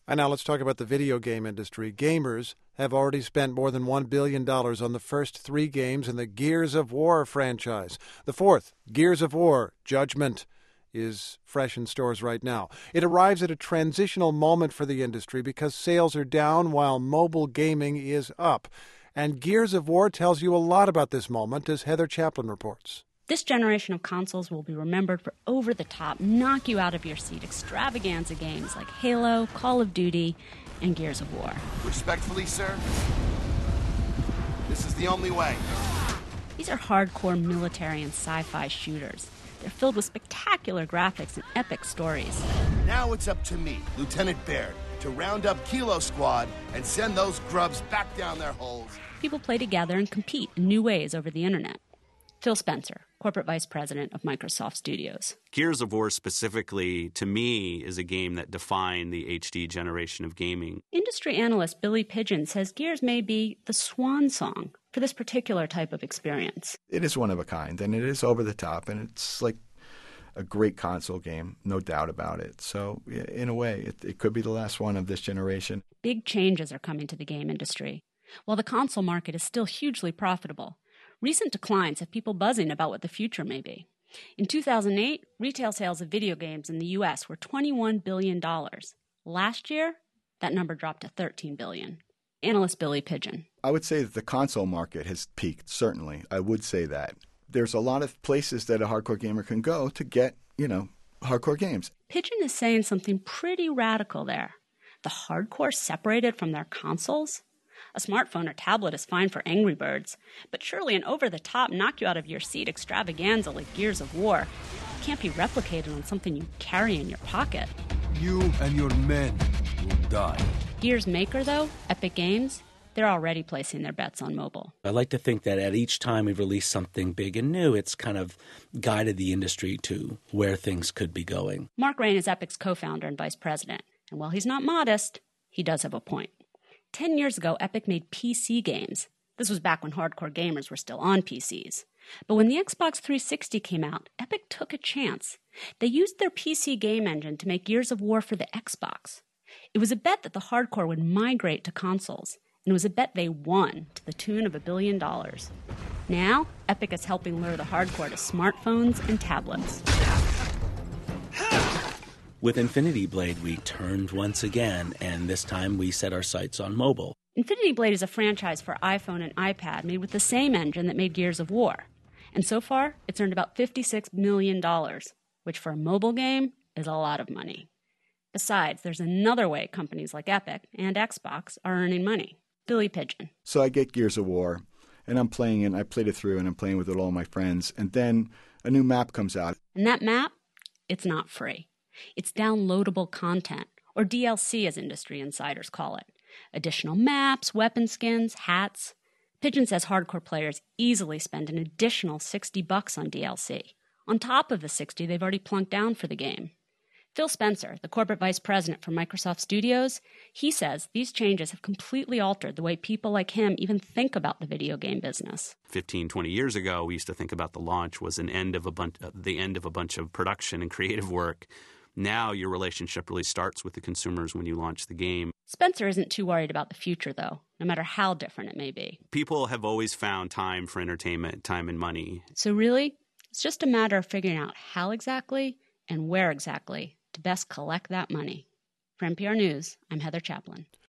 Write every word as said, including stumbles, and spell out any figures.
And now let's talk about the video game industry. Gamers have already spent more than one billion dollars on the first three games in the Gears of War franchise. The fourth, Gears of War Judgment, is fresh in stores right now. It arrives at a transitional moment for the industry because sales are down while mobile gaming is up. And Gears of War tells you a lot about this moment, as Heather Chaplin reports. This generation of consoles will be remembered for over-the-top, knock-you-out-of-your-seat extravaganza games like Halo, Call of Duty, and Gears of War. Respectfully, sir, this is the only way. These are hardcore military and sci-fi shooters. They're filled with spectacular graphics and epic stories. Now it's up to me, Lieutenant Baird, to round up Kilo Squad and send those grubs back down their holes. People play together and compete in new ways over the internet. Phil Spencer, Corporate Vice President of Microsoft Studios. Gears of War specifically, to me, is a game that defined the H D generation of gaming. Industry analyst Billy Pigeon says Gears may be the swan song for this particular type of experience. It is one of a kind, and it is over the top, and it's like a great console game, no doubt about it. So, in a way, it, it could be the last one of this generation. Big changes are coming to the game industry. While the console market is still hugely profitable, recent declines have people buzzing about what the future may be. In two thousand eight, retail sales of video games in the U S were twenty-one billion dollars. Last year, that number dropped to thirteen billion dollars. Analyst Billy Pigeon. I would say that the console market has peaked, certainly. I would say that. There's a lot of places that a hardcore gamer can go to get, you know, hardcore games. Pigeon is saying something pretty radical there. The hardcore separated from their consoles? A smartphone or tablet is fine for Angry Birds, but surely an over-the-top, knock-you-out-of-your-seat extravaganza like Gears of War can't be replicated on something you carry in your pocket. You and your men will die. Gears maker, though, Epic Games, they're already placing their bets on mobile. I like to think that at each time we've released something big and new, it's kind of guided the industry to where things could be going. Mark Rain is Epic's co-founder and vice president, and while he's not modest, he does have a point. Ten years ago, Epic made P C games. This was back when hardcore gamers were still on P Cs. But when the Xbox three sixty came out, Epic took a chance. They used their P C game engine to make Gears of War for the Xbox. It was a bet that the hardcore would migrate to consoles, and it was a bet they won to the tune of a billion dollars. Now, Epic is helping lure the hardcore to smartphones and tablets. With Infinity Blade, we turned once again, and this time we set our sights on mobile. Infinity Blade is a franchise for iPhone and iPad made with the same engine that made Gears of War. And so far, it's earned about fifty-six million dollars, which for a mobile game is a lot of money. Besides, there's another way companies like Epic and Xbox are earning money. Billy Pigeon. So I get Gears of War, and I'm playing it, I played it through, and I'm playing with it all my friends, and then a new map comes out. And that map, it's not free. It's downloadable content, or D L C as industry insiders call it. Additional maps, weapon skins, hats. Pigeon says hardcore players easily spend an additional sixty bucks on D L C, on top of the sixty they've already plunked down for the game. Phil Spencer, the corporate vice president for Microsoft Studios, he says these changes have completely altered the way people like him even think about the video game business. fifteen, twenty years ago, we used to think about the launch was an end of a bunch, uh, the end of a bunch of production and creative work. Now your relationship really starts with the consumers when you launch the game. Spencer isn't too worried about the future, though, no matter how different it may be. People have always found time for entertainment, time and money. So really, it's just a matter of figuring out how exactly and where exactly to best collect that money. For N P R News, I'm Heather Chaplin.